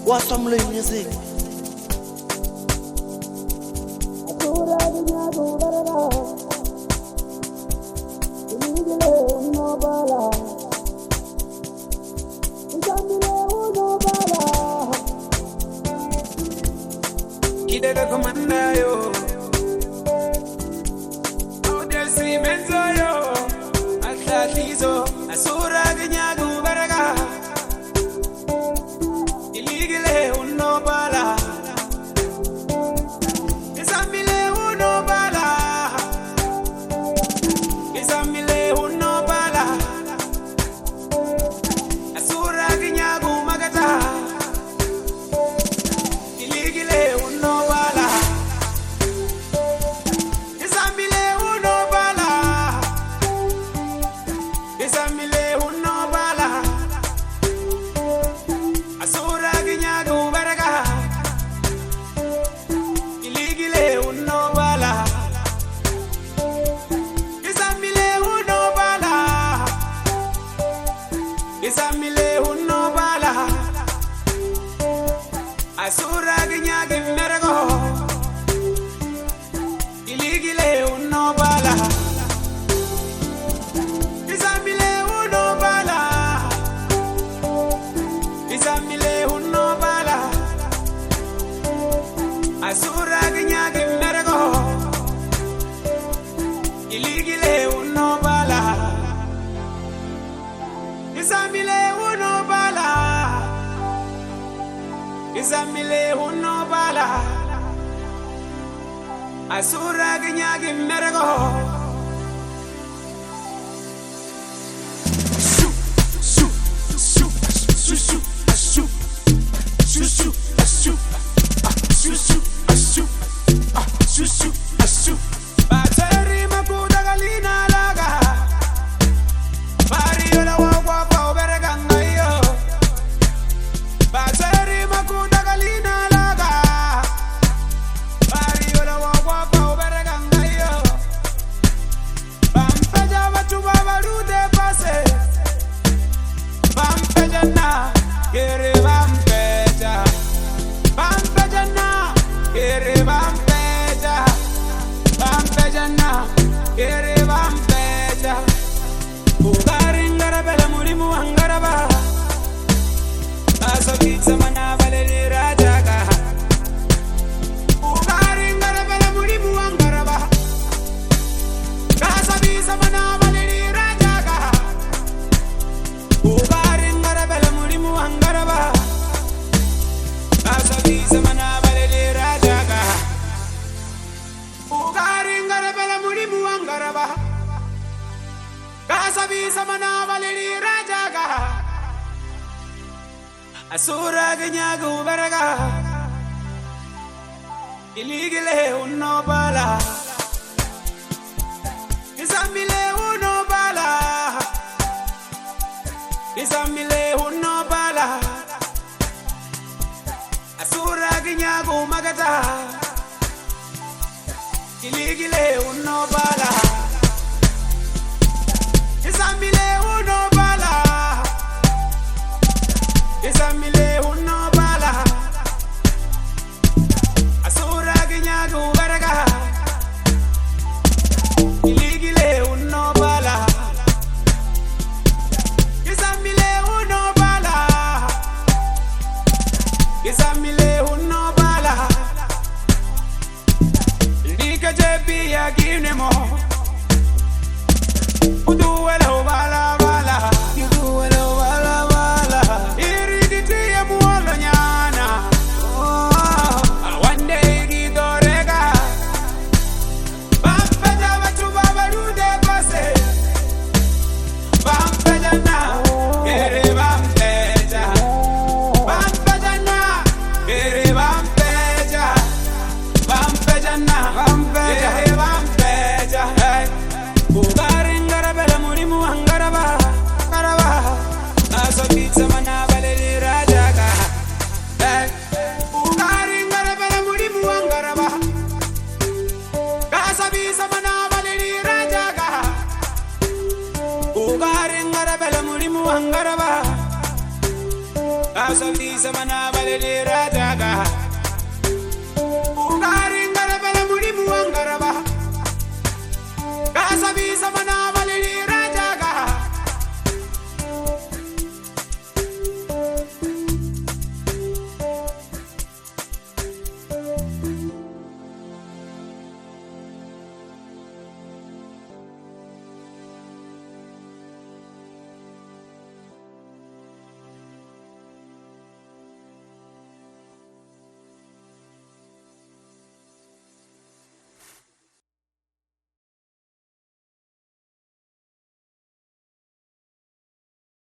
What's some late music? Kidega komanda yo, Audelsi menzo yo, Atlatizo, Asura ginyagu baraga, Iligile uno bala, Isamile uno bala, Isamile uno bala, Asura ginyagu magata. Asura ginyage merego, iligile uno bala. Isamile uno bala, isamile uno bala. Asura ginyage merego, iligile uno bala. Isamile uno bala. Isamile uno bala, Asura ginyagi merego. Shoot, shoot, shoot, shoot, shoot, shoot, shoot, shoot, shoot, shoot, shoot, shoot, shoot. Bateri makuda galina laga, Mario la wagwa pa oberganga yo. Bateri makuda galina laga, Mario la wagwa pa oberganga yo. Bampeja batu babarude pase, Bampeja na kere bampeja, Bampeja na kere bampeja, Bampeja na kere bampeja. Ugaringara bela murimu angaraba, Aso pizza mana valeri rajaga. Ugaringara bela murimu angaraba, Aso pizza mana valeri rajaga. Ugaringara bela murimu angaraba, Aso pizza mana valeri rajaga. Ugaringara bela murimu angaraba, Aso pizza mana valeri rajaga. Asura ginyagu baraga, iligile uno bala. Isamile uno bala, Isamile uno bala. Asura ginyagu magata, iligile uno bala. Isamile uno bala, Isamile uno bala. Asura ginyagu baraga, iligile uno bala. Isamile uno bala, Isamile uno bala. Lika jebi ya ginemo, uduwelo bala bala, uduwelo bala bala. Irigiti ya muolo nyana, one day gidorega. Bampeja batu babarude pase, Bampeja na kere bampeja, Bampeja na kere bampeja, Bampeja na kere bampeja. Ugaringara bela murimu angaraba, angaraba. Aso pizza mana valeri rajaga. Ugaringara bela murimu angaraba, Aso pizza mana valeri rajaga. Ugaringara bela murimu angaraba, salli sama na balade rataga